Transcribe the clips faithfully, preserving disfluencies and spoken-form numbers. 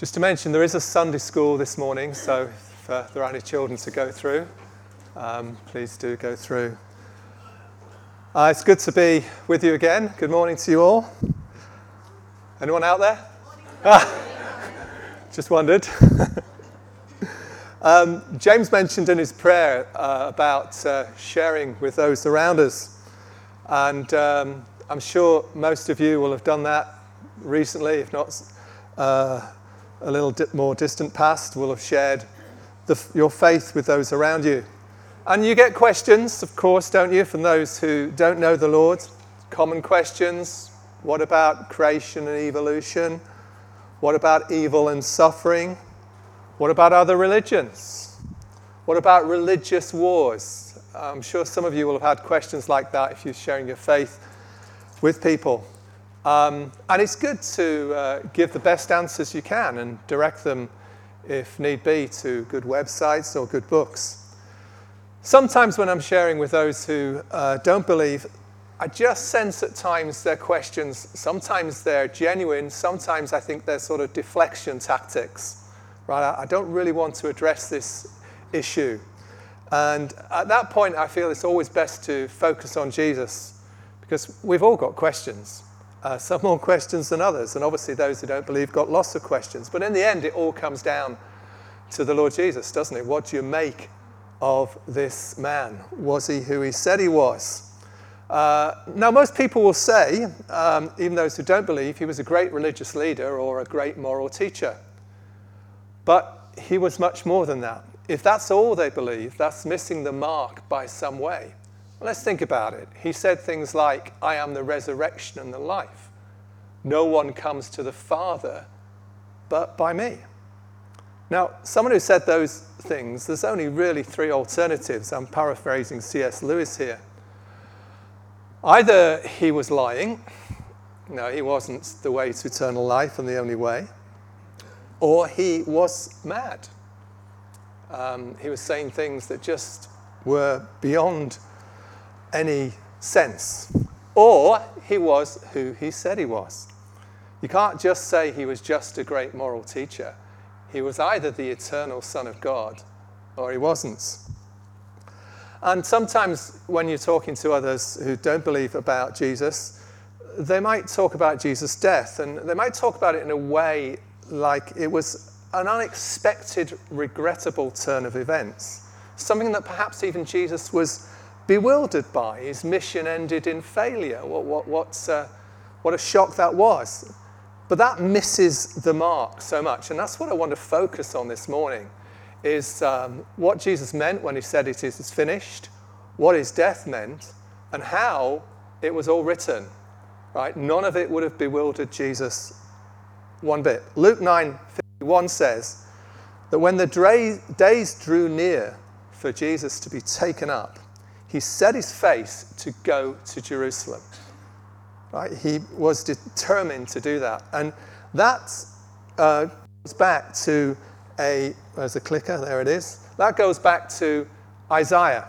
Just to mention, there is a Sunday school this morning, so if uh, there are any children to go through, um, please do go through. Uh, it's good to be with you again. Good morning to you all. Anyone out there? Ah, just wondered. um, James mentioned in his prayer uh, about uh, sharing with those around us. And um, I'm sure most of you will have done that recently, if not uh, a little di- more distant past, will have shared the, your faith with those around you. And you get questions, of course, don't you, from those who don't know the Lord? Common questions. What about creation and evolution? What about evil and suffering? What about other religions? What about religious wars? I'm sure some of you will have had questions like that if you're sharing your faith with people. Um, and it's good to uh, give the best answers you can and direct them, if need be, to good websites or good books. Sometimes when I'm sharing with those who uh, don't believe, I just sense at times their questions, sometimes they're genuine, sometimes I think they're sort of deflection tactics. Right? I, I don't really want to address this issue. And at that point, I feel it's always best to focus on Jesus, because we've all got questions. Uh, some more questions than others, and obviously those who don't believe got lots of questions. But in the end, it all comes down to the Lord Jesus, doesn't it? What do you make of this man? Was he who he said he was? Uh, now, most people will say, um, even those who don't believe, he was a great religious leader or a great moral teacher. But he was much more than that. If that's all they believe, that's missing the mark by some way. Well, let's think about it. He said things like, I am the resurrection and the life. No one comes to the Father but by me. Now, someone who said those things, there's only really three alternatives. I'm paraphrasing C S Lewis here. Either he was lying, no, he wasn't the way to eternal life and the only way, or he was mad. Um, he was saying things that just were beyond any sense. Or he was who he said he was. You can't just say he was just a great moral teacher. He was either the eternal Son of God or he wasn't. And sometimes when you're talking to others who don't believe about Jesus, they might talk about Jesus' death, and they might talk about it in a way like it was an unexpected, regrettable turn of events. Something that perhaps even Jesus was bewildered by. His mission ended in failure. What, what, what, uh, what a shock that was. But that misses the mark so much. And that's what I want to focus on this morning, is um, what Jesus meant when he said it is finished, what his death meant, and how it was all written. Right? None of it would have bewildered Jesus one bit. Luke nine fifty-one says that when the dra- days drew near for Jesus to be taken up, he set his face to go to Jerusalem. Right? He was determined to do that. And that uh, goes back to a, there's a clicker, there it is. That goes back to Isaiah.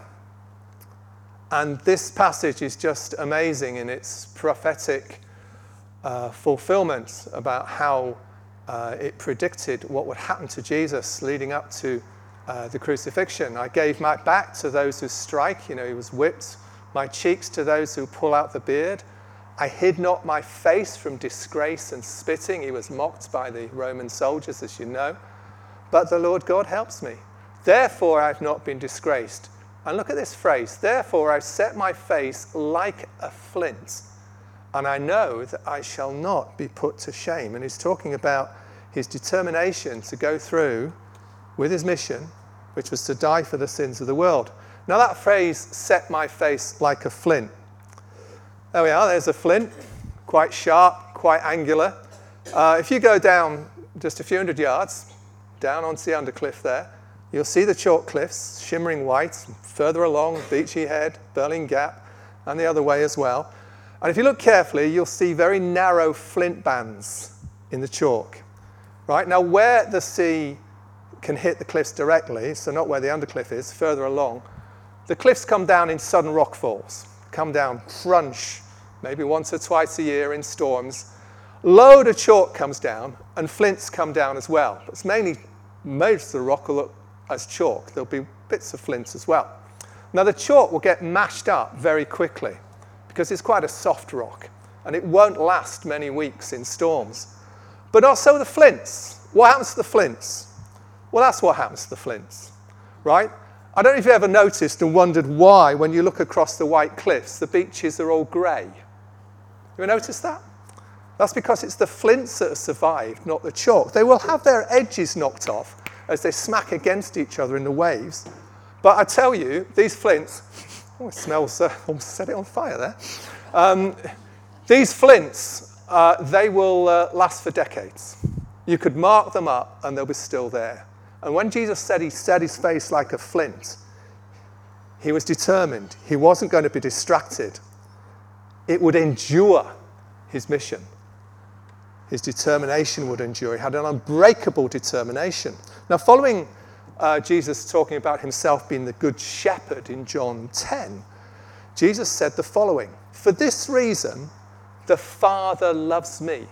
And this passage is just amazing in its prophetic uh, fulfillment about how uh, it predicted what would happen to Jesus leading up to Uh, the crucifixion. I gave my back to those who strike, you know, he was whipped, my cheeks to those who pull out the beard. I hid not my face from disgrace and spitting. He was mocked by the Roman soldiers, as you know. But the Lord God helps me. Therefore I have not been disgraced. And look at this phrase, therefore I've set my face like a flint, and I know that I shall not be put to shame. And he's talking about his determination to go through with his mission, which was to die for the sins of the world. Now that phrase, set my face like a flint. There we are, there's a flint, quite sharp, quite angular. Uh, if you go down just a few hundred yards, down onto the undercliff there, you'll see the chalk cliffs, shimmering white, further along, Beachy Head, Berlin Gap, and the other way as well. And if you look carefully, you'll see very narrow flint bands in the chalk. Right, now where the sea can hit the cliffs directly, so not where the undercliff is, further along, the cliffs come down in sudden rockfalls, come down crunch, maybe once or twice a year in storms, load of chalk comes down, and flints come down as well. But it's mainly, most of the rock will look as chalk. There'll be bits of flints as well. Now, the chalk will get mashed up very quickly because it's quite a soft rock, and it won't last many weeks in storms. But also the flints. What happens to the flints? Well, that's what happens to the flints, right? I don't know if you've ever noticed and wondered why, when you look across the white cliffs, the beaches are all grey. You ever noticed that? That's because it's the flints that have survived, not the chalk. They will have their edges knocked off as they smack against each other in the waves. But I tell you, these flints, oh, it smells, uh, almost set it on fire there. Um, these flints, uh, they will uh, last for decades. You could mark them up and they'll be still there. And when Jesus said he set his face like a flint, he was determined. He wasn't going to be distracted. It would endure his mission. His determination would endure. He had an unbreakable determination. Now, following uh, Jesus talking about himself being the good shepherd in John ten, Jesus said the following: "For this reason, the Father loves me,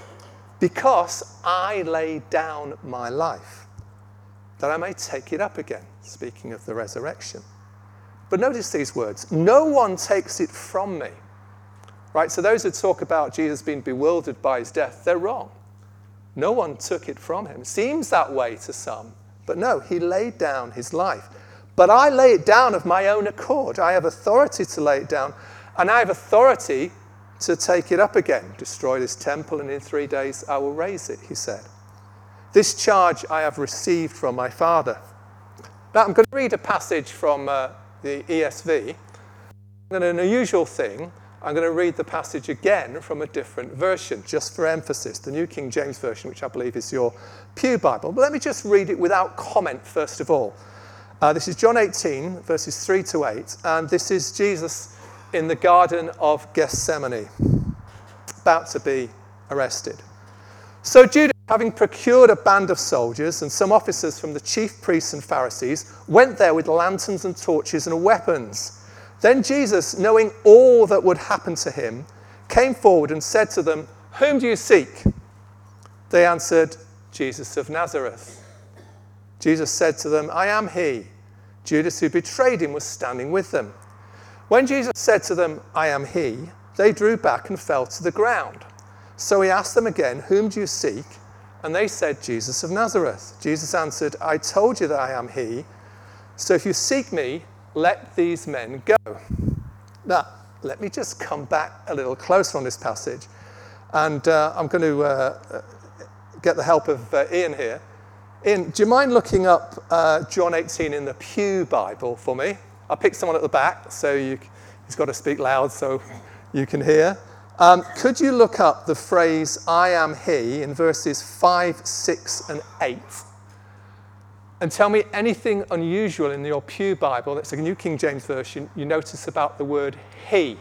because I laid down my life, that I may take it up again," speaking of the resurrection. But notice these words: "No one takes it from me." Right, so those who talk about Jesus being bewildered by his death, they're wrong. No one took it from him. Seems that way to some, but no, he laid down his life. But I lay it down of my own accord. I have authority to lay it down, and I have authority to take it up again. Destroy this temple, and in three days I will raise it, he said. This charge I have received from my Father. Now I'm going to read a passage from uh, the E S V. And an unusual thing, I'm going to read the passage again from a different version, just for emphasis, the New King James Version, which I believe is your pew Bible. But let me just read it without comment, first of all. Uh, this is John eighteen, verses three to eight, and this is Jesus in the Garden of Gethsemane, about to be arrested. So Judas, having procured a band of soldiers and some officers from the chief priests and Pharisees, went there with lanterns and torches and weapons. Then Jesus, knowing all that would happen to him, came forward and said to them, "Whom do you seek?" They answered, "Jesus of Nazareth." Jesus said to them, "I am he." Judas, who betrayed him, was standing with them. When Jesus said to them, "I am he," they drew back and fell to the ground. So he asked them again, "Whom do you seek?" And they said, "Jesus of Nazareth." Jesus answered, "I told you that I am he. So if you seek me, let these men go." Now, let me just come back a little closer on this passage. And uh, I'm going to uh, get the help of uh, Ian here. Ian, do you mind looking up uh, John eighteen in the Pew Bible for me? I picked someone at the back, so you, he's got to speak loud so you can hear. Um, could you look up the phrase, "I am he," in verses five, six, and eight? And tell me anything unusual in your Pew Bible, that's a New King James Version, you notice about the word he.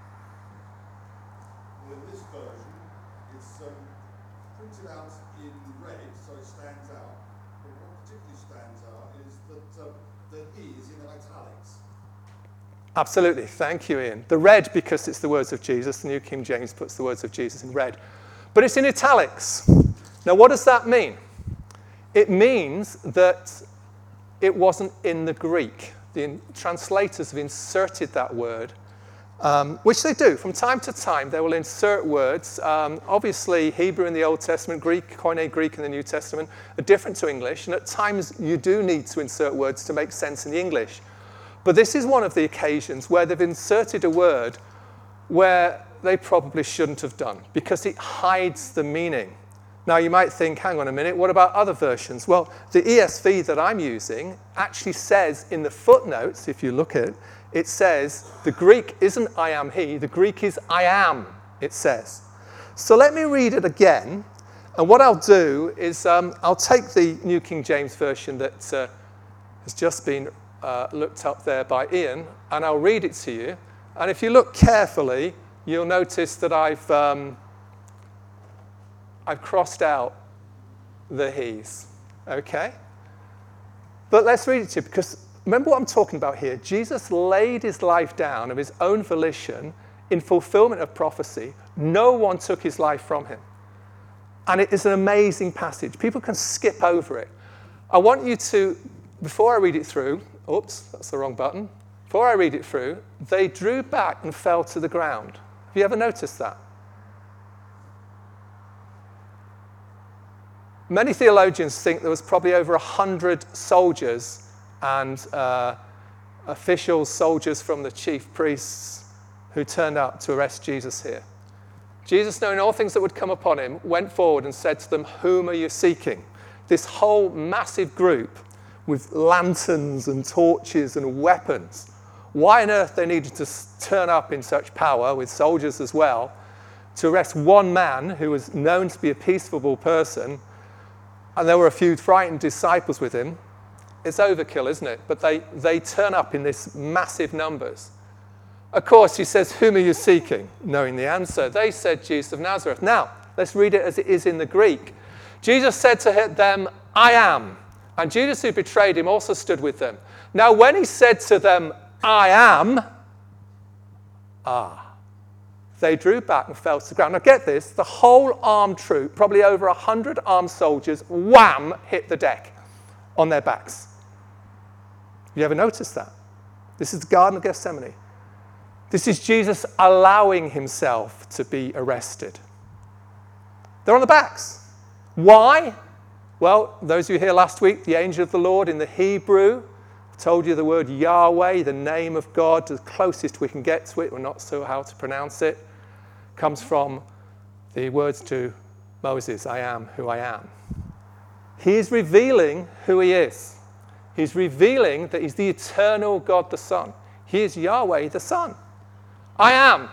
Well, in this version, it's um, printed out in red, so it stands out. But what particularly stands out is that um, the he is in italics. Absolutely, thank you, Ian. The red, because it's the words of Jesus, the New King James puts the words of Jesus in red. But it's in italics. Now, what does that mean? It means that it wasn't in the Greek. The in- translators have inserted that word, um, which they do. From time to time, they will insert words. Um, obviously, Hebrew in the Old Testament, Greek, Koine Greek in the New Testament, are different to English. And at times, you do need to insert words to make sense in the English. But this is one of the occasions where they've inserted a word where they probably shouldn't have done, because it hides the meaning. Now, you might think, hang on a minute, what about other versions? Well, the E S V that I'm using actually says in the footnotes, if you look at it, it says the Greek isn't "I am he," the Greek is "I am," it says. So let me read it again, and what I'll do is um, I'll take the New King James Version that uh, has just been uh, looked up there by Ian, and I'll read it to you. And if you look carefully, you'll notice that I've... Um, I've crossed out the he's, okay? But let's read it to you, because remember what I'm talking about here. Jesus laid his life down of his own volition in fulfillment of prophecy. No one took his life from him. And it is an amazing passage. People can skip over it. I want you to, before I read it through, oops, that's the wrong button. Before I read it through, they drew back and fell to the ground. Have you ever noticed that? Many theologians think there was probably over a hundred soldiers and uh, officials, soldiers from the chief priests who turned up to arrest Jesus here. Jesus, knowing all things that would come upon him, went forward and said to them, "Whom are you seeking?" This whole massive group with lanterns and torches and weapons. Why on earth they needed to turn up in such power with soldiers as well to arrest one man who was known to be a peaceable person, and there were a few frightened disciples with him. It's overkill, isn't it? But they, they turn up in this massive numbers. Of course, he says, "Whom are you seeking?" Knowing the answer. They said, "Jesus of Nazareth." Now, let's read it as it is in the Greek. Jesus said to them, "I am." And Judas, who betrayed him, also stood with them. Now, when he said to them, "I am," ah, they drew back and fell to the ground. Now, get this, the whole armed troop, probably over a hundred armed soldiers, wham, hit the deck on their backs. You ever noticed that? This is the Garden of Gethsemane. This is Jesus allowing himself to be arrested. They're on the backs. Why? Well, those of you here last week, the angel of the Lord in the Hebrew told you the word Yahweh, the name of God, the closest we can get to it, we're not sure how to pronounce it, comes from the words to Moses, "I am who I am." He is revealing who he is. He's revealing that he's the eternal God the Son. He is Yahweh the Son. I am.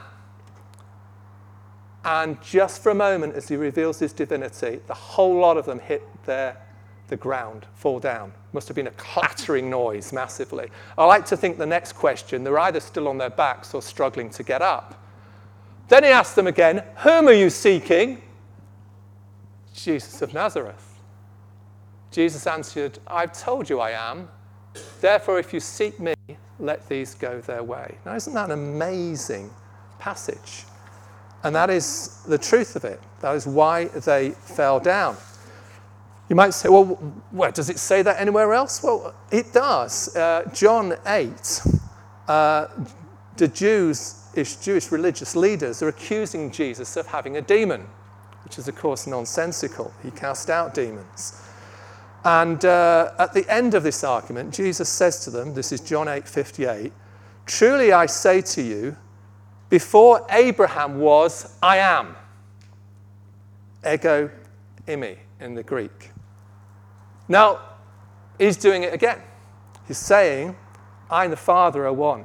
And just for a moment, as he reveals his divinity, the whole lot of them hit their, the ground, fall down. Must have been a clattering noise massively. I like to think the next question, they're either still on their backs or struggling to get up. Then he asked them again, "Whom are you seeking?" "Jesus of Nazareth." Jesus answered, "I've told you I am. Therefore, if you seek me, let these go their way." Now, isn't that an amazing passage? And that is the truth of it. That is why they fell down. You might say, well, where does it say that anywhere else? Well, it does. Uh, John eight, uh, the Jews, Jewish religious leaders are accusing Jesus of having a demon, which is, of course, nonsensical. He cast out demons. And uh, at the end of this argument, Jesus says to them, this is John eight fifty-eight, "Truly I say to you, before Abraham was, I am." Ego imi in the Greek. Now, he's doing it again. He's saying, I and the Father are one.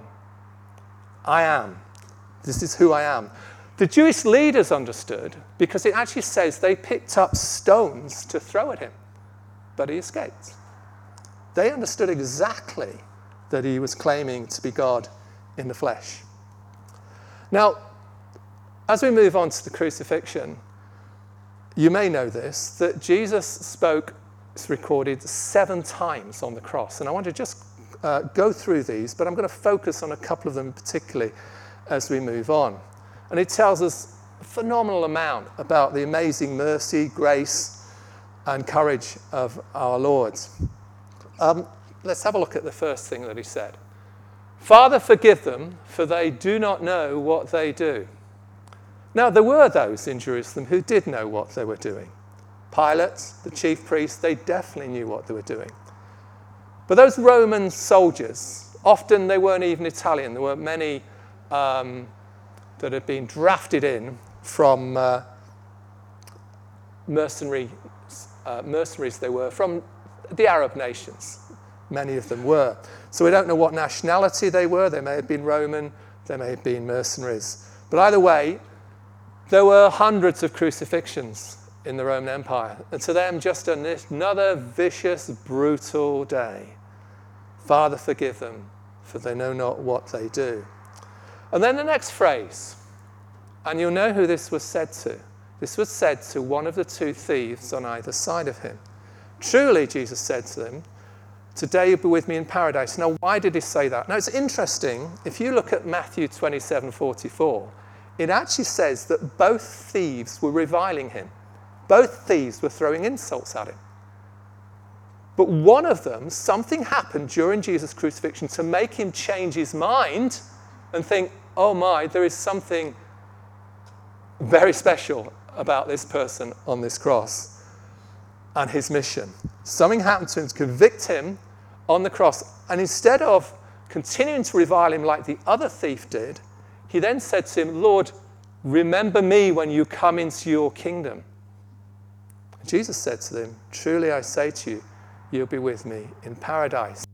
I am. This is who I am. The Jewish leaders understood because it actually says they picked up stones to throw at him, but he escaped. They understood exactly that he was claiming to be God in the flesh. Now, as we move on to the crucifixion, you may know this, that Jesus spoke, it's recorded, seven times on the cross. And I want to just uh, go through these, but I'm going to focus on a couple of them particularly as we move on. And it tells us a phenomenal amount about the amazing mercy, grace, and courage of our Lord. Um, let's have a look at the first thing that he said. "Father, forgive them, for they do not know what they do." Now, there were those in Jerusalem who did know what they were doing. Pilate, the chief priests, they definitely knew what they were doing. But those Roman soldiers, often they weren't even Italian. There were many um, that had been drafted in from uh, mercenary, uh, mercenaries they were, from the Arab nations. Many of them were. So we don't know what nationality they were. They may have been Roman, they may have been mercenaries. But either way, there were hundreds of crucifixions in the Roman Empire. And to them, just another vicious, brutal day. "Father, forgive them, for they know not what they do." And then the next phrase, and you'll know who this was said to. This was said to one of the two thieves on either side of him. "Truly," Jesus said to them, "today you'll be with me in paradise." Now, why did he say that? Now, it's interesting. If you look at Matthew twenty-seven forty-four, it actually says that both thieves were reviling him. Both thieves were throwing insults at him. But one of them, something happened during Jesus' crucifixion to make him change his mind and think, oh my, there is something very special about this person on this cross and his mission. Something happened to him to convict him on the cross. And instead of continuing to revile him like the other thief did, he then said to him, Lord, remember me when you come into your kingdom. Jesus said to them, truly I say to you, you'll be with me in paradise.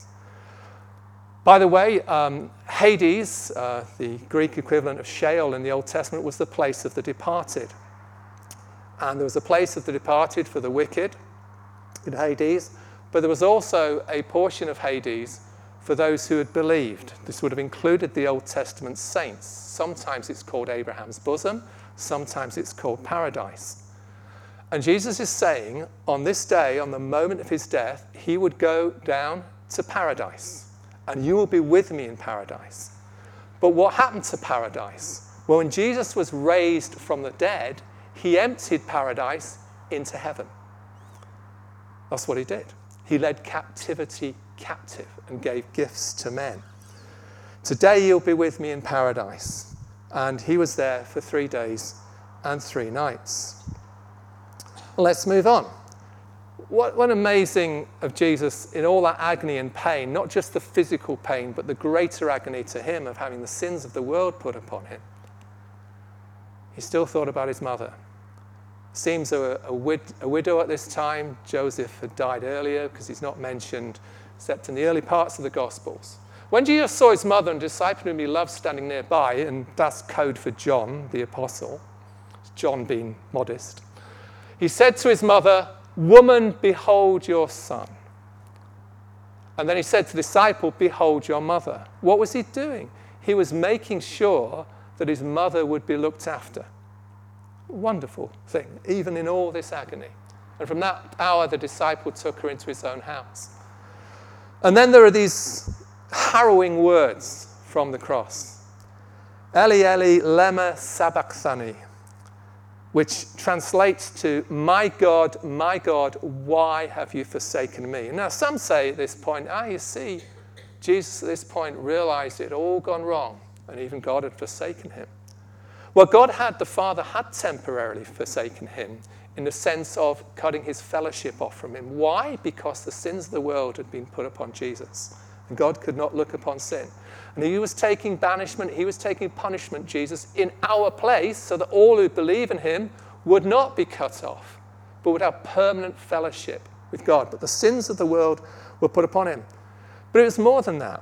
By the way, um, Hades, uh, the Greek equivalent of Sheol in the Old Testament, was the place of the departed. And there was a place of the departed for the wicked in Hades, but there was also a portion of Hades for those who had believed. This would have included the Old Testament saints. Sometimes it's called Abraham's bosom, sometimes it's called paradise. And Jesus is saying, on this day, on the moment of his death, he would go down to paradise, and you will be with me in paradise. But what happened to paradise? Well, when Jesus was raised from the dead, he emptied paradise into heaven. That's what he did. He led captivity captive and gave gifts to men. Today you'll be with me in paradise. And he was there for three days and three nights. Well, let's move on. What, what amazing of Jesus in all that agony and pain, not just the physical pain, but the greater agony to him of having the sins of the world put upon him. He still thought about his mother. Seems a, a, wid, a widow at this time. Joseph had died earlier because he's not mentioned except in the early parts of the Gospels. When Jesus saw his mother and disciple whom he loved standing nearby, and that's code for John, the apostle, John being modest, he said to his mother, woman, behold your son. And then he said to the disciple, behold your mother. What was he doing? He was making sure that his mother would be looked after. Wonderful thing, even in all this agony. And from that hour, the disciple took her into his own house. And then there are these harrowing words from the cross. Eli, Eli, lema sabachthani, which translates to, my God, my God, why have you forsaken me? Now, some say at this point, ah, you see, Jesus at this point realized it had all gone wrong, and even God had forsaken him. Well, God had, the Father had temporarily forsaken him in the sense of cutting his fellowship off from him. Why? Because the sins of the world had been put upon Jesus, and God could not look upon sin. And he was taking banishment, he was taking punishment, Jesus, in our place, so that all who believe in him would not be cut off, but would have permanent fellowship with God. But the sins of the world were put upon him. But it was more than that.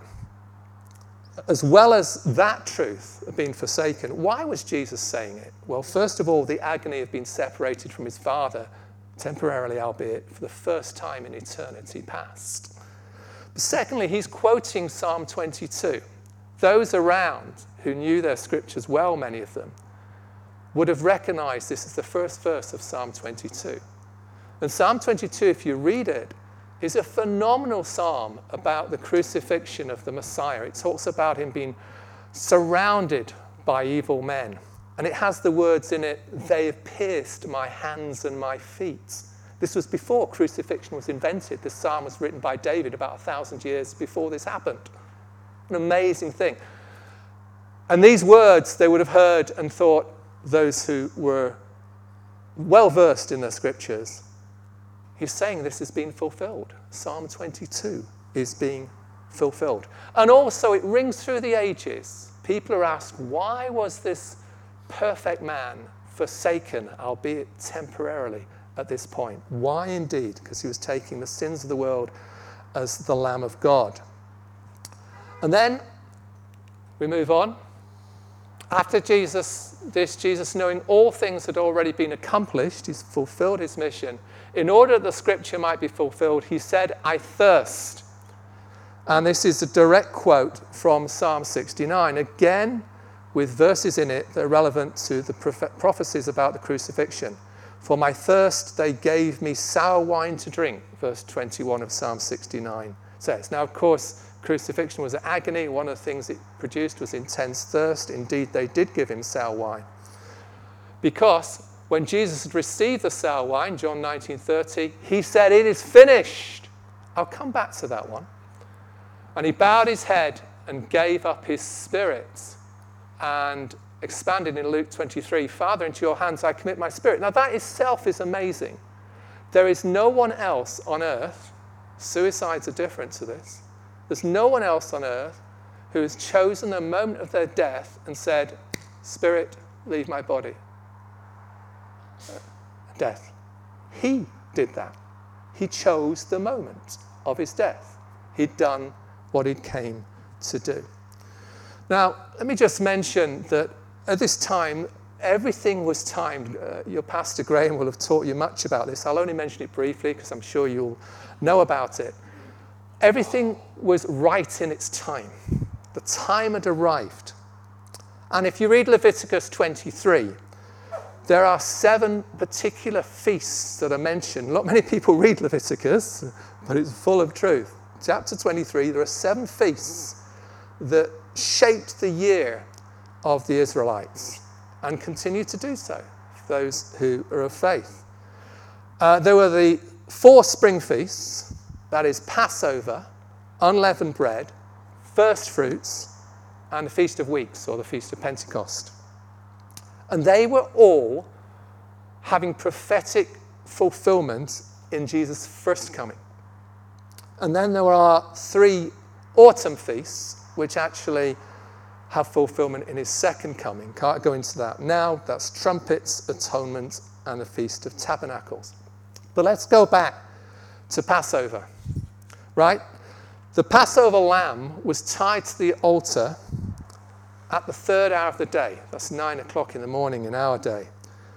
As well as that truth of being forsaken, why was Jesus saying it? Well, first of all, the agony of being separated from his Father, temporarily albeit, for the first time in eternity past. But secondly, he's quoting Psalm twenty-two. Those around who knew their scriptures well, many of them, would have recognized this as the first verse of Psalm twenty-two. And Psalm twenty-two, if you read it, is a phenomenal psalm about the crucifixion of the Messiah. It talks about him being surrounded by evil men. And it has the words in it, they have pierced my hands and my feet. This was before crucifixion was invented. This psalm was written by David about a thousand years before this happened. An amazing thing. And these words they would have heard and thought, those who were well versed in the scriptures, he's saying this is being fulfilled. Psalm twenty-two is being fulfilled. And also it rings through the ages. People are asked, why was this perfect man forsaken, albeit temporarily, at this point? Why indeed? Because he was taking the sins of the world as the Lamb of God. And then we move on. After Jesus, this Jesus, knowing all things had already been accomplished, he's fulfilled his mission. In order that the scripture might be fulfilled, he said, I thirst. And this is a direct quote from Psalm sixty-nine, again with verses in it that are relevant to the prophecies about the crucifixion. For my thirst they gave me sour wine to drink, verse twenty-one of Psalm sixty-nine says. Now, of course, crucifixion was an agony. One of the things it produced was intense thirst. Indeed, they did give him sour wine. Because When Jesus had received the sour wine, John nineteen thirty, he said, "It is finished." I'll come back to that one. And he bowed his head and gave up his spirit. And expanded in Luke twenty-three, "Father, into your hands I commit my spirit." Now that itself is amazing. There is no one else on earth, suicides are different to this, there's no one else on earth who has chosen the moment of their death and said, "Spirit, leave my body." Death. He did that. He chose the moment of his death. He'd done what he came to do. Now, let me just mention that at this time, everything was timed. Uh, your pastor Graham will have taught you much about this. I'll only mention it briefly because I'm sure you'll know about it. Everything was right in its time. The time had arrived. And if you read Leviticus twenty-three, there are seven particular feasts that are mentioned. Not many people read Leviticus, but it's full of truth. Chapter twenty-three, there are seven feasts that shaped the year of the Israelites and continue to do so, for those who are of faith. Uh, there were the four spring feasts, that is Passover, unleavened bread, first fruits, and the Feast of Weeks, or the Feast of Pentecost. And they were all having prophetic fulfillment in Jesus' first coming. And then there are three autumn feasts, which actually have fulfillment in his second coming. Can't go into that now. That's trumpets, atonement, and the Feast of Tabernacles. But let's go back to Passover, right? The Passover lamb was tied to the altar at the third hour of the day. That's nine o'clock in the morning in our day.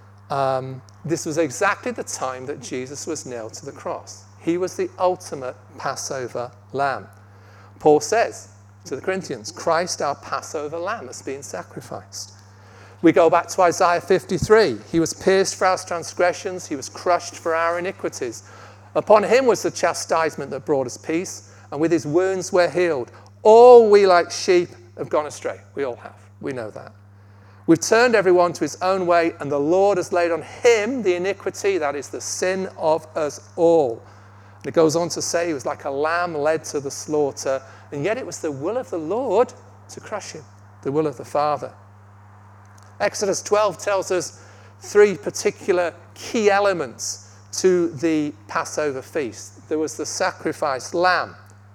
Um, this was exactly the time that Jesus was nailed to the cross. He was the ultimate Passover lamb. Paul says to the Corinthians, "Christ, our Passover lamb, has been sacrificed." We go back to Isaiah fifty-three. "He was pierced for our transgressions. He was crushed for our iniquities. Upon him was the chastisement that brought us peace, and with his wounds we're healed. All we like sheep have gone astray." We all have. We know that. "We've turned everyone to his own way, and the Lord has laid on him the iniquity," that is the sin of us all. And it goes on to say he was like a lamb led to the slaughter, and yet it was the will of the Lord to crush him, the will of the Father. Exodus twelve tells us three particular key elements to the Passover feast. There was the sacrificed lamb.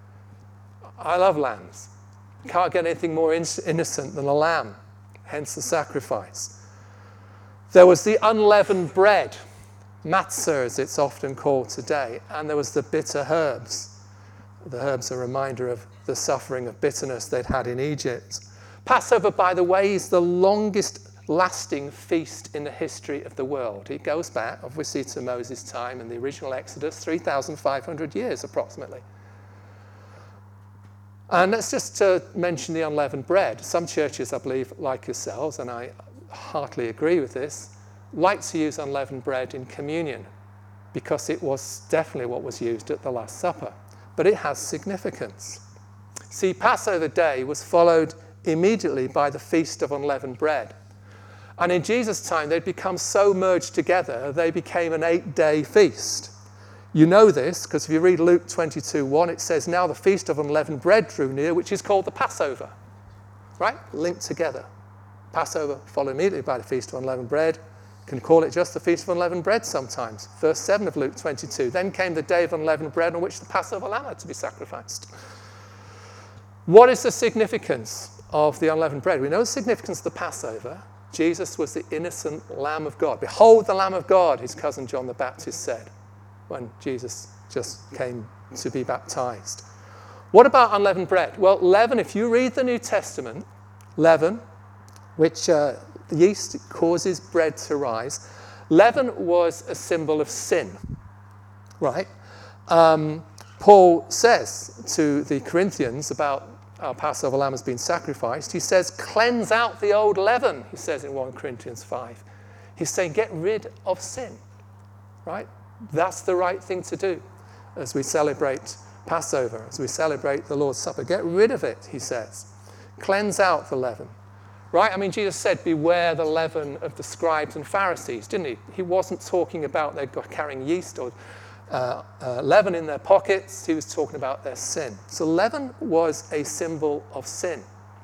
I love lambs. Can't get anything more innocent than a lamb, hence the sacrifice. There was the unleavened bread, matzah as it's often called today, and there was the bitter herbs. The herbs are a reminder of the suffering of bitterness they'd had in Egypt. Passover, by the way, is the longest lasting feast in the history of the world. It goes back, obviously, to Moses' time and the original Exodus, three thousand five hundred years approximately. And let's just uh, mention the unleavened bread. Some churches, I believe, like yourselves, and I heartily agree with this, like to use unleavened bread in communion because it was definitely what was used at the Last Supper. But it has significance. See, Passover Day was followed immediately by the Feast of Unleavened Bread. And in Jesus' time, they'd become so merged together, they became an eight-day feast. You know this, because if you read Luke twenty-two one, it says, "Now the Feast of Unleavened Bread drew near," which is called the Passover. Right? Linked together. Passover followed immediately by the Feast of Unleavened Bread. You can call it just the Feast of Unleavened Bread sometimes. Verse seven of Luke twenty-two. "Then came the day of unleavened bread on which the Passover lamb had to be sacrificed." What is the significance of the unleavened bread? We know the significance of the Passover. Jesus was the innocent Lamb of God. "Behold the Lamb of God," his cousin John the Baptist said when Jesus just came to be baptized. What about unleavened bread? Well, leaven, if you read the New Testament, leaven, which uh, yeast causes bread to rise, leaven was a symbol of sin, right? Um, Paul says to the Corinthians about our Passover lamb has been sacrificed, he says, "Cleanse out the old leaven," he says in First Corinthians five. He's saying, get rid of sin, right? That's the right thing to do as we celebrate Passover, as we celebrate the Lord's Supper. Get rid of it, he says. Cleanse out the leaven, right? I mean, Jesus said, beware the leaven of the scribes and Pharisees, didn't he? He wasn't talking about they're carrying yeast or uh, uh, leaven in their pockets. He was talking about their sin. So leaven was a symbol of sin.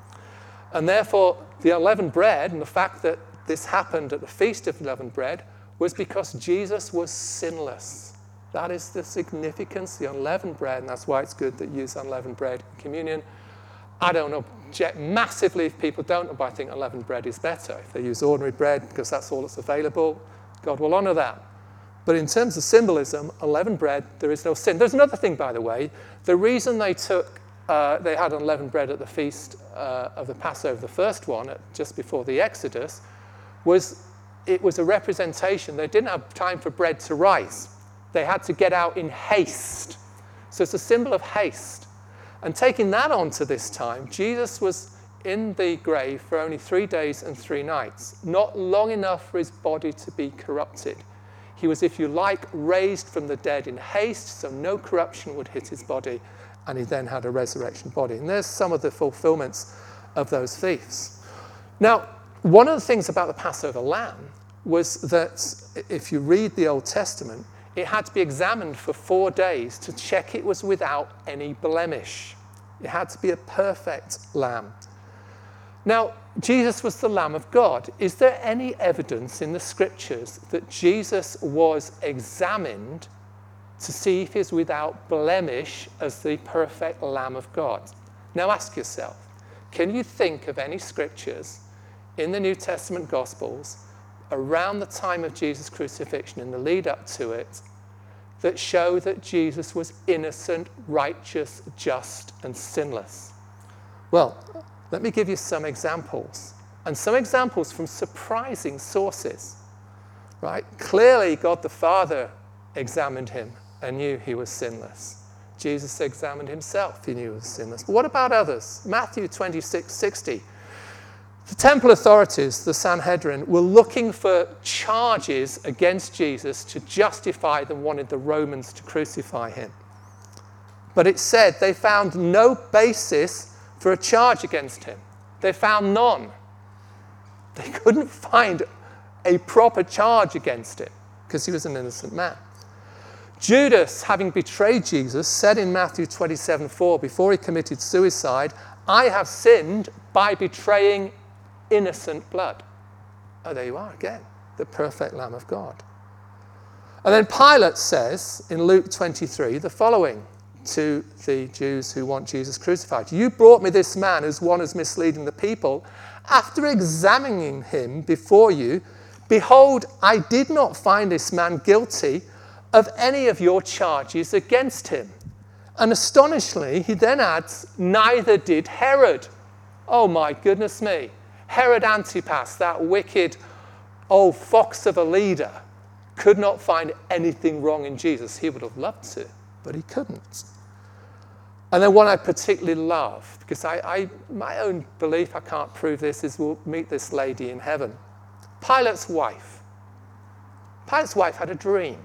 And therefore, the unleavened bread and the fact that this happened at the Feast of Unleavened Bread was because Jesus was sinless. That is the significance, the unleavened bread, and that's why it's good that you use unleavened bread in communion. I don't object massively if people don't, but I think unleavened bread is better. If they use ordinary bread because that's all that's available, God will honour that. But in terms of symbolism, unleavened bread, there is no sin. There's another thing, by the way. The reason they took, uh, they had unleavened bread at the feast uh, of the Passover, the first one, at, just before the Exodus, was it was a representation. They didn't have time for bread to rise. They had to get out in haste. So it's a symbol of haste. And taking that on to this time, Jesus was in the grave for only three days and three nights, not long enough for his body to be corrupted. He was, if you like, raised from the dead in haste, so no corruption would hit his body, and he then had a resurrection body. And there's some of the fulfillments of those feasts. Now, one of the things about the Passover lamb was that if you read the Old Testament, it had to be examined for four days to check it was without any blemish. It had to be a perfect lamb. Now, Jesus was the Lamb of God. Is there any evidence in the scriptures that Jesus was examined to see if he's without blemish as the perfect Lamb of God? Now ask yourself, can you think of any scriptures in the New Testament Gospels around the time of Jesus' crucifixion and the lead up to it that show that Jesus was innocent, righteous, just, and sinless? Well, let me give you some examples, and some examples from surprising sources, right? Clearly, God the Father examined him and knew he was sinless. Jesus examined himself, he knew he was sinless. But what about others? Matthew twenty-six sixty. The temple authorities, the Sanhedrin, were looking for charges against Jesus to justify them wanting the Romans to crucify him. But it said they found no basis for a charge against him. They found none. They couldn't find a proper charge against him because he was an innocent man. Judas, having betrayed Jesus, said in Matthew twenty-seven four, before he committed suicide, I have sinned by betraying innocent blood. Oh, there you are again, the perfect Lamb of God. And then Pilate says in Luke twenty-three the following to the Jews who want Jesus crucified. You brought me this man as one who's misleading the people. After examining him before you, behold, I did not find this man guilty of any of your charges against him. And astonishingly, he then adds, neither did Herod. Oh my goodness me. Herod Antipas, that wicked old fox of a leader, could not find anything wrong in Jesus. He would have loved to, but he couldn't. And then one I particularly love, because I, I, my own belief, I can't prove this, is we'll meet this lady in heaven. Pilate's wife. Pilate's wife had a dream.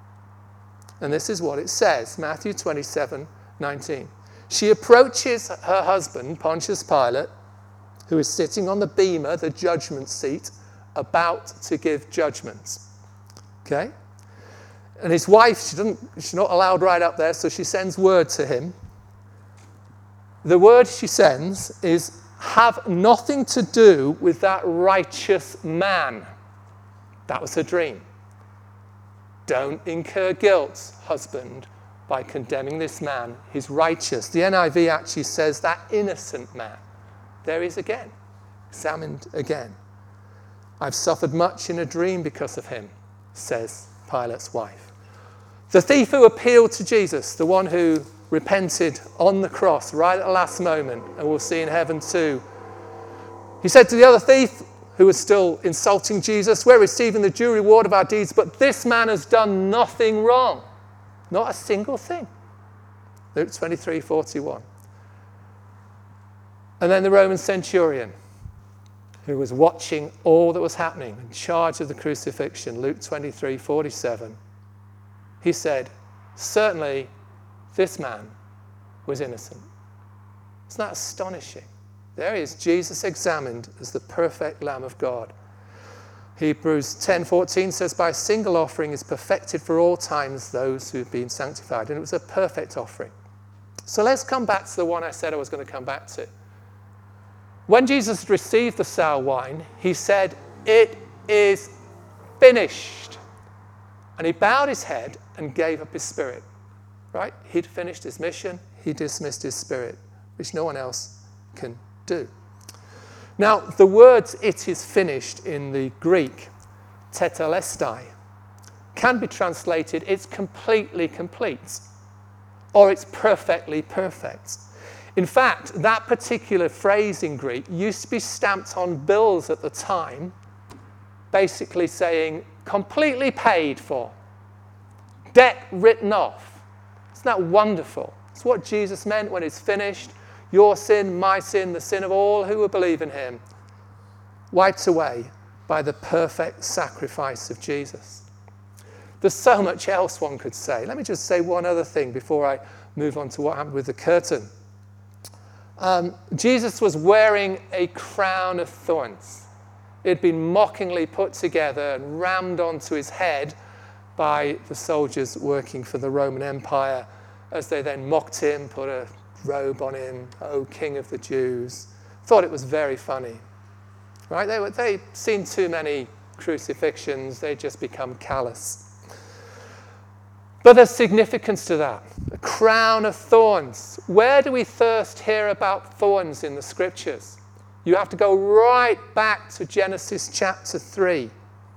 And this is what it says, Matthew twenty-seven nineteen. She approaches her husband, Pontius Pilate, who is sitting on the bema, the judgment seat, about to give judgment. Okay? And his wife, she doesn't, she's not allowed right up there, so she sends word to him. The word she sends is, have nothing to do with that righteous man. That was her dream. Don't incur guilt, husband, by condemning this man. He's righteous. The N I V actually says that innocent man. There he is again, examined again. I've suffered much in a dream because of him, says Pilate's wife. The thief who appealed to Jesus, the one who repented on the cross right at the last moment, and we'll see in heaven too. He said to the other thief, who was still insulting Jesus, we're receiving the due reward of our deeds, but this man has done nothing wrong. Not a single thing. Luke twenty-three forty-one. And then the Roman centurion, who was watching all that was happening, in charge of the crucifixion, Luke twenty-three forty-seven. He said, certainly this man was innocent. Isn't that astonishing? There he is, Jesus examined as the perfect Lamb of God. Hebrews ten fourteen says, by a single offering is perfected for all times those who have been sanctified. And it was a perfect offering. So let's come back to the one I said I was going to come back to. When Jesus received the sour wine, he said, it is finished. And he bowed his head and gave up his spirit. Right? He'd finished his mission. He dismissed his spirit, which no one else can do. Now, the words "it is finished" in the Greek, tetelestai, can be translated "it's completely complete," or "it's perfectly perfect." In fact, that particular phrase in Greek used to be stamped on bills at the time, basically saying, completely paid for, debt written off. Isn't that wonderful? It's what Jesus meant when it's finished. Your sin, my sin, the sin of all who will believe in him, wiped away by the perfect sacrifice of Jesus. There's so much else one could say. Let me just say one other thing before I move on to what happened with the curtain. Um, Jesus was wearing a crown of thorns. It had been mockingly put together and rammed onto his head by the soldiers working for the Roman Empire, as they then mocked him, put a robe on him, "Oh, King of the Jews." Thought it was very funny. Right? They were, they'd seen too many crucifixions. They'd just become callous. But there's significance to that. A crown of thorns. Where do we first hear about thorns in the scriptures? You have to go right back to Genesis chapter three,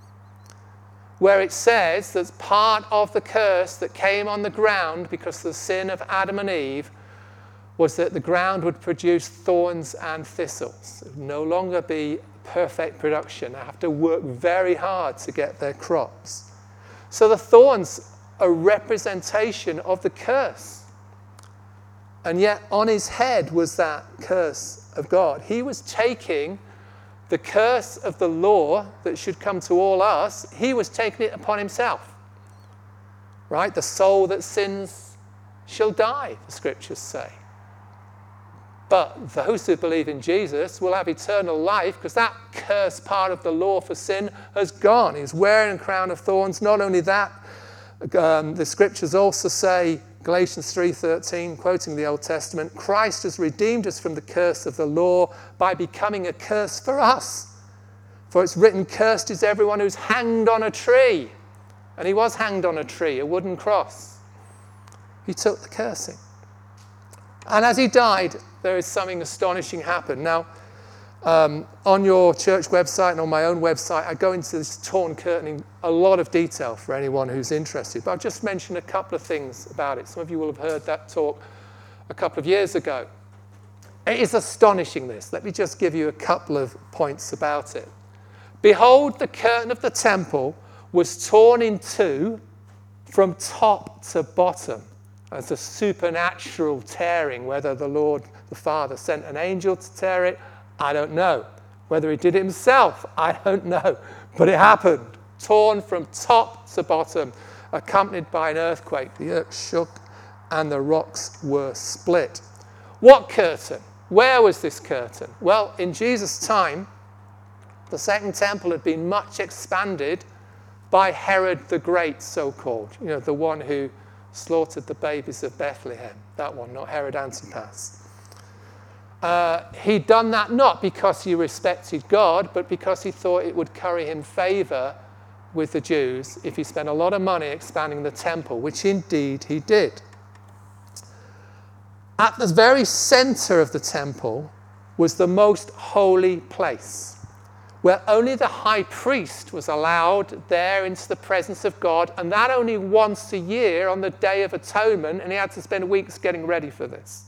where it says that part of the curse that came on the ground because of the sin of Adam and Eve was that the ground would produce thorns and thistles. It would no longer be perfect production. They have to work very hard to get their crops. So the thorns are a representation of the curse. And yet on his head was that curse of God. He was taking the curse of the law that should come to all us, he was taking it upon himself. Right? The soul that sins shall die, the scriptures say. But those who believe in Jesus will have eternal life because that cursed part of the law for sin has gone. He's wearing a crown of thorns. Not only that, um, the scriptures also say, Galatians three thirteen, quoting the Old Testament, Christ has redeemed us from the curse of the law by becoming a curse for us. For it's written, cursed is everyone who's hanged on a tree. And he was hanged on a tree, a wooden cross. He took the cursing. And as he died, there is something astonishing happened. Now, um, on your church website and on my own website, I go into this torn curtain in a lot of detail for anyone who's interested. But I'll just mention a couple of things about it. Some of you will have heard that talk a couple of years ago. It is astonishing, this. Let me just give you a couple of points about it. Behold, the curtain of the temple was torn in two from top to bottom. As a supernatural tearing. Whether the Lord, the Father, sent an angel to tear it, I don't know. Whether he did it himself, I don't know. But it happened. Torn from top to bottom, accompanied by an earthquake. The earth shook and the rocks were split. What curtain? Where was this curtain? Well, in Jesus' time, the Second Temple had been much expanded by Herod the Great, so-called. You know, the one who slaughtered the babies of Bethlehem. That one, not Herod Antipas. Uh, he'd done that not because he respected God, but because he thought it would curry him favor with the Jews if he spent a lot of money expanding the temple, which indeed he did. At the very center of the temple was the most holy place, where only the high priest was allowed there into the presence of God, and that only once a year on the Day of Atonement, and he had to spend weeks getting ready for this.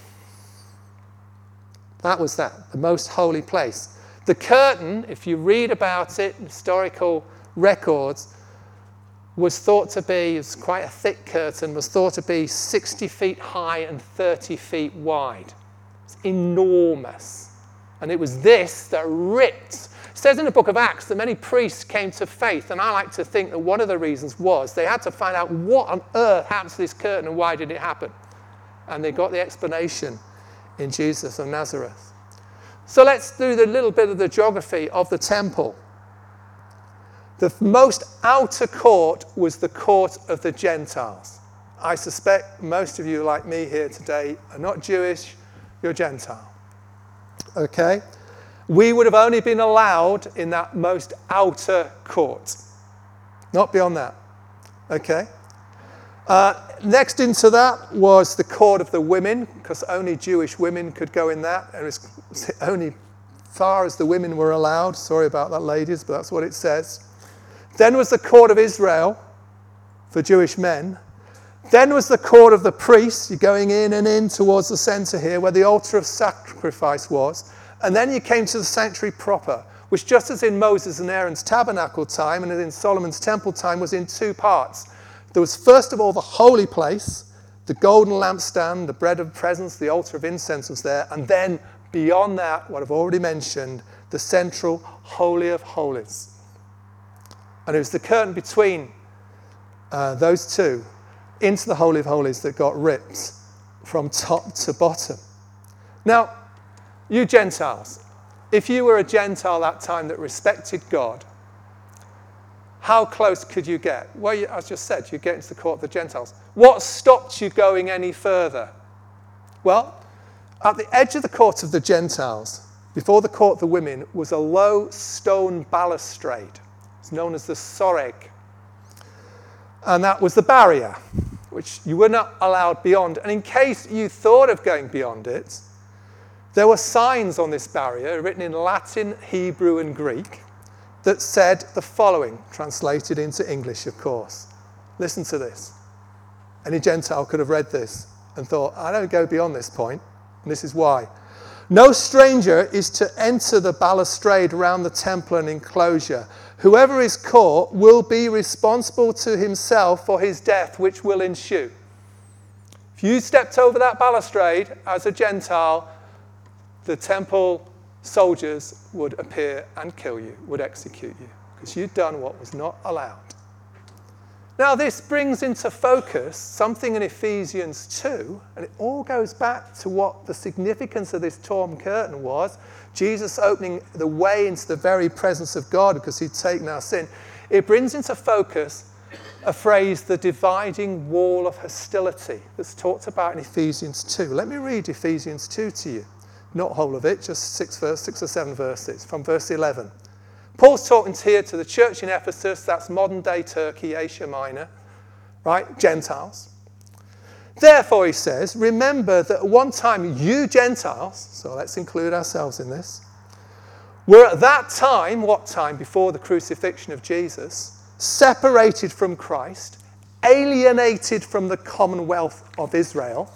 That was that, the most holy place. The curtain, if you read about it, historical records, was thought to be, it's quite a thick curtain, was thought to be sixty feet high and thirty feet wide. It's enormous. And it was this that ripped. It says in the book of Acts that many priests came to faith, and I like to think that one of the reasons was they had to find out what on earth happened to this curtain and why did it happen. And they got the explanation in Jesus of Nazareth. So let's do the little bit of the geography of the temple. The most outer court was the court of the Gentiles. I suspect most of you, like me here today, are not Jewish, you're Gentile. Okay? We would have only been allowed in that most outer court. Not beyond that. Okay? Uh, next into that was the court of the women, because only Jewish women could go in that. It was only far as the women were allowed. Sorry about that, ladies, but that's what it says. Then was the court of Israel for Jewish men. Then was the court of the priests. You're going in and in towards the center here, where the altar of sacrifice was. And then you came to the sanctuary proper, which just as in Moses and Aaron's tabernacle time and in Solomon's temple time was in two parts. There was first of all the holy place, the golden lampstand, the bread of presence, the altar of incense was there. And then beyond that, what I've already mentioned, the central holy of holies. And it was the curtain between uh, those two into the Holy of Holies that got ripped from top to bottom. Now, you Gentiles, if you were a Gentile that time that respected God, how close could you get? Well, you, as I just said, you get into the court of the Gentiles. What stopped you going any further? Well, at the edge of the court of the Gentiles, before the court of the women, was a low stone balustrade. It's known as the soreg. And that was the barrier, which you were not allowed beyond. And in case you thought of going beyond it, there were signs on this barrier written in Latin, Hebrew, and Greek that said the following, translated into English, of course. Listen to this. Any Gentile could have read this and thought, I don't go beyond this point, and this is why. No stranger is to enter the balustrade around the temple and enclosure. Whoever is caught will be responsible to himself for his death, which will ensue. If you stepped over that balustrade as a Gentile, the temple soldiers would appear and kill you, would execute you, because you'd done what was not allowed. Now, this brings into focus something in Ephesians two, and it all goes back to what the significance of this torn curtain was. Jesus opening the way into the very presence of God because he'd taken our sin. It brings into focus a phrase, the dividing wall of hostility, that's talked about in Ephesians two. Let me read Ephesians two to you. Not whole of it, just six, verse, six or seven verses, from verse eleven. Paul's talking here to the church in Ephesus, that's modern-day Turkey, Asia Minor, right? Gentiles. Therefore, he says, remember that at one time you Gentiles, so let's include ourselves in this, were at that time, what time? Before the crucifixion of Jesus, separated from Christ, alienated from the commonwealth of Israel.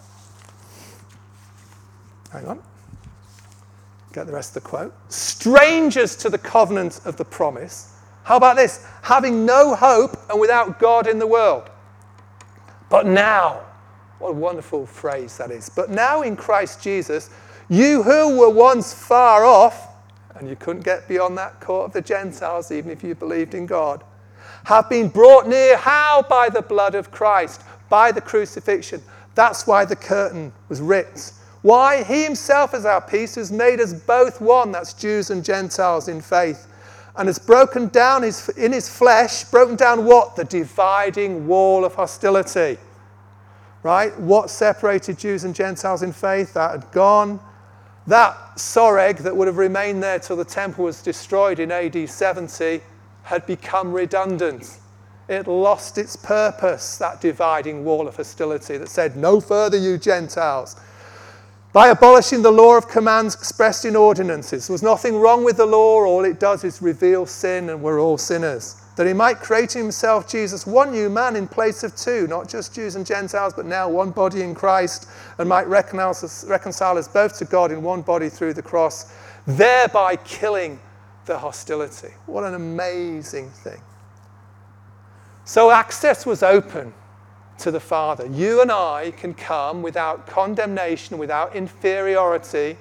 Hang on. Get the rest of the quote. Strangers to the covenant of the promise. How about this? Having no hope and without God in the world. But now, what a wonderful phrase that is. But now in Christ Jesus, you who were once far off, and you couldn't get beyond that court of the Gentiles, even if you believed in God, have been brought near. How? By the blood of Christ, by the crucifixion. That's why the curtain was ripped. Why? He himself is our peace, who's made us both one, that's Jews and Gentiles in faith, and has broken down his, in his flesh, broken down what? The dividing wall of hostility. Right? What separated Jews and Gentiles in faith? That had gone. That soreg that would have remained there till the temple was destroyed in A D seventy had become redundant. It lost its purpose, that dividing wall of hostility that said, no further you Gentiles. By abolishing the law of commands expressed in ordinances. There was nothing wrong with the law. All it does is reveal sin, and we're all sinners. That he might create in himself, Jesus, one new man in place of two, not just Jews and Gentiles, but now one body in Christ, and might reconcile us, reconcile us both to God in one body through the cross, thereby killing the hostility. What an amazing thing. So access was open to the Father. You and I can come without condemnation, without inferiority,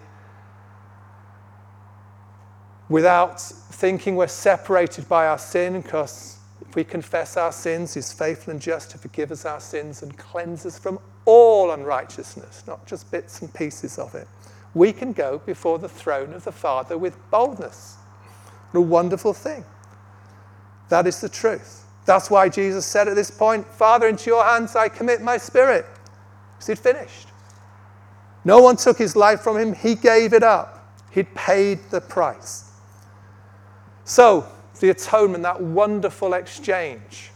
without thinking we're separated by our sin, because if we confess our sins, he's faithful and just to forgive us our sins and cleanse us from all unrighteousness, not just bits and pieces of it. we can go before the throne of the Father with boldness. What a wonderful thing. That is the truth. That's why Jesus said at this point, Father, into your hands I commit my spirit. Because he'd finished. No one took his life from him. He gave it up. He'd paid the price. So, the atonement, that wonderful exchange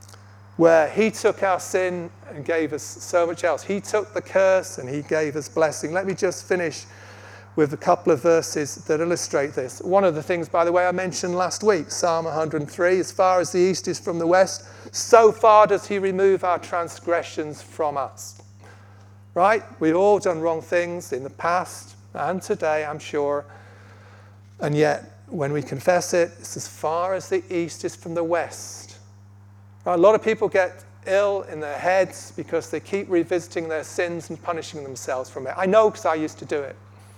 where he took our sin and gave us so much else. He took the curse and he gave us blessing. Let me just finish with a couple of verses that illustrate this. One of the things, by the way, I mentioned last week, Psalm one hundred three, as far as the east is from the west, so far does he remove our transgressions from us. Right? We've all done wrong things in the past and today, I'm sure. And yet, when we confess it, it's as far as the east is from the west. Right? A lot of people get ill in their heads because they keep revisiting their sins and punishing themselves from it. I know, because I used to do it.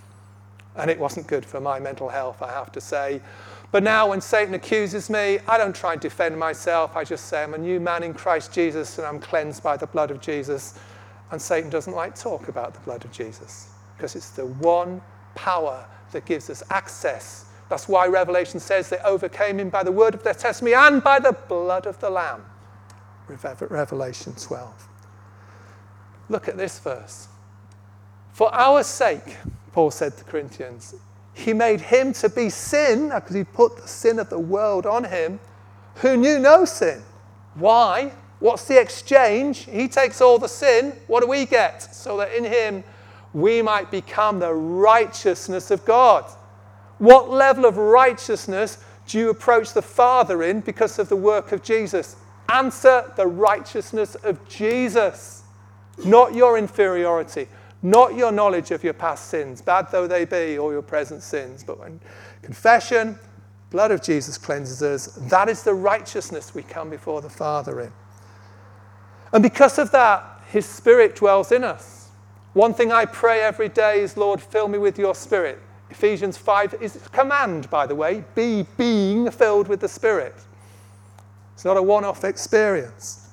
And it wasn't good for my mental health, I have to say. But now when Satan accuses me, I don't try and defend myself. I just say I'm a new man in Christ Jesus and I'm cleansed by the blood of Jesus. And Satan doesn't like to talk about the blood of Jesus because it's the one power that gives us access. That's why Revelation says they overcame him by the word of their testimony and by the blood of the Lamb. Revelation twelve. Look at this verse. For our sake, Paul said to the Corinthians, he made him to be sin, because he put the sin of the world on him, who knew no sin. Why? What's the exchange? He takes all the sin. What do we get? So that in him we might become the righteousness of God. What level of righteousness do you approach the Father in because of the work of Jesus? Answer: the righteousness of Jesus, not your inferiority. Not your knowledge of your past sins, bad though they be, or your present sins. But when confession, blood of Jesus cleanses us, that is the righteousness we come before the Father in. And because of that, his Spirit dwells in us. One thing I pray every day is, Lord, fill me with your Spirit. Ephesians five is a command, by the way, be being filled with the Spirit. It's not a one-off experience.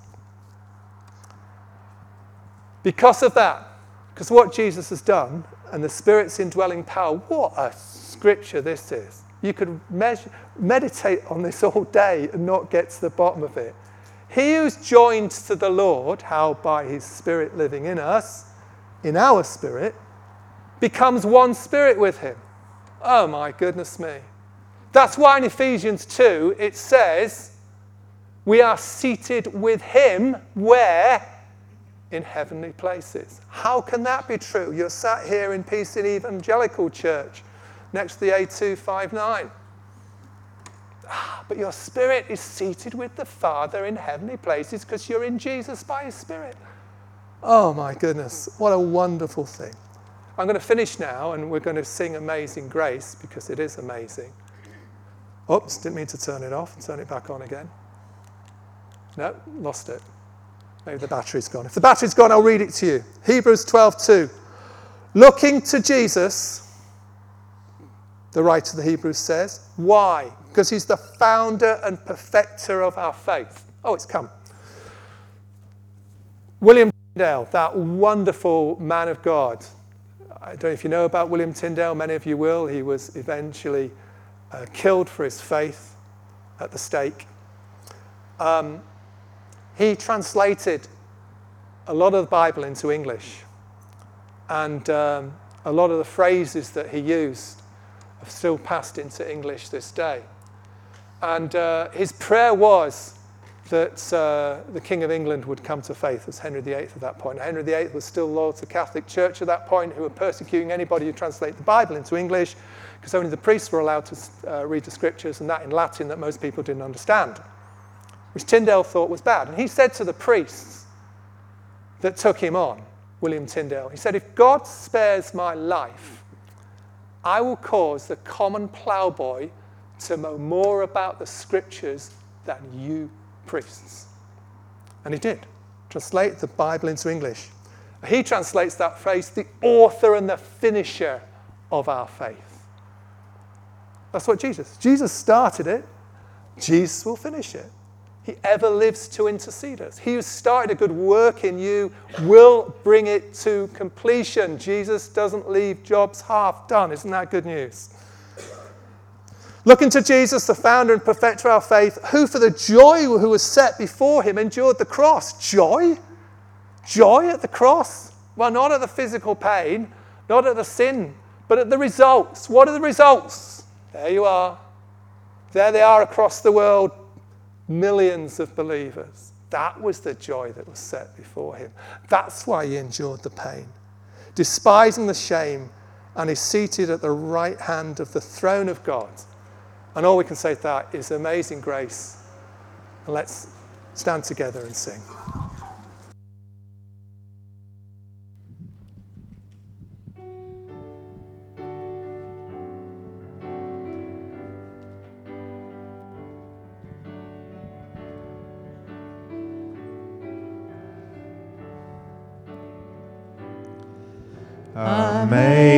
Because of that, because what Jesus has done, and the Spirit's indwelling power, what a scripture this is. You could measure, meditate on this all day and not get to the bottom of it. He who's joined to the Lord, how by his Spirit living in us, in our spirit, becomes one spirit with him. Oh my goodness me. That's why in Ephesians two it says, we are seated with him where? In heavenly places. How can that be true? You're sat here in Peace in Evangelical Church next to the A two fifty-nine. Ah, but your spirit is seated with the Father in heavenly places because you're in Jesus by his Spirit. Oh my goodness, what a wonderful thing. I'm going to finish now and we're going to sing Amazing Grace because it is amazing. Oops, didn't mean to turn it off. Turn it back on again. No, lost it. Maybe the battery's gone. If the battery's gone, I'll read it to you. Hebrews twelve two. Looking to Jesus, the writer of the Hebrews says. Why? Because he's the founder and perfecter of our faith. Oh, it's come. William Tyndale, that wonderful man of God. I don't know if you know about William Tyndale. Many of you will. He was eventually uh, killed for his faith at the stake. Um, He translated a lot of the Bible into English. And um, a lot of the phrases that he used have still passed into English this day. And uh, his prayer was that uh, the King of England would come to faith as Henry the Eighth at that point. Henry the Eighth was still loyal to the Catholic Church at that point, who were persecuting anybody who translated the Bible into English, because only the priests were allowed to uh, read the scriptures, and that in Latin that most people didn't understand, which Tyndale thought was bad. And he said to the priests that took him on, William Tyndale, he said, if God spares my life, I will cause the common ploughboy to know more about the scriptures than you priests. And he did. Translate the Bible into English. He translates that phrase, the author and the finisher of our faith. That's what Jesus, Jesus started it. Jesus will finish it. He ever lives to intercede us. He who started a good work in you will bring it to completion. Jesus doesn't leave jobs half done. Isn't that good news? Looking to Jesus, the founder and perfecter of our faith, who for the joy who was set before him endured the cross. Joy? Joy at the cross? Well, not at the physical pain, not at the sin, but at the results. What are the results? There you are. There they are across the world. Millions of believers. That was the joy that was set before him. That's why he endured the pain, despising the shame, and is seated at the right hand of the throne of God. And all we can say to that is amazing grace. And let's stand together and sing. Amazing.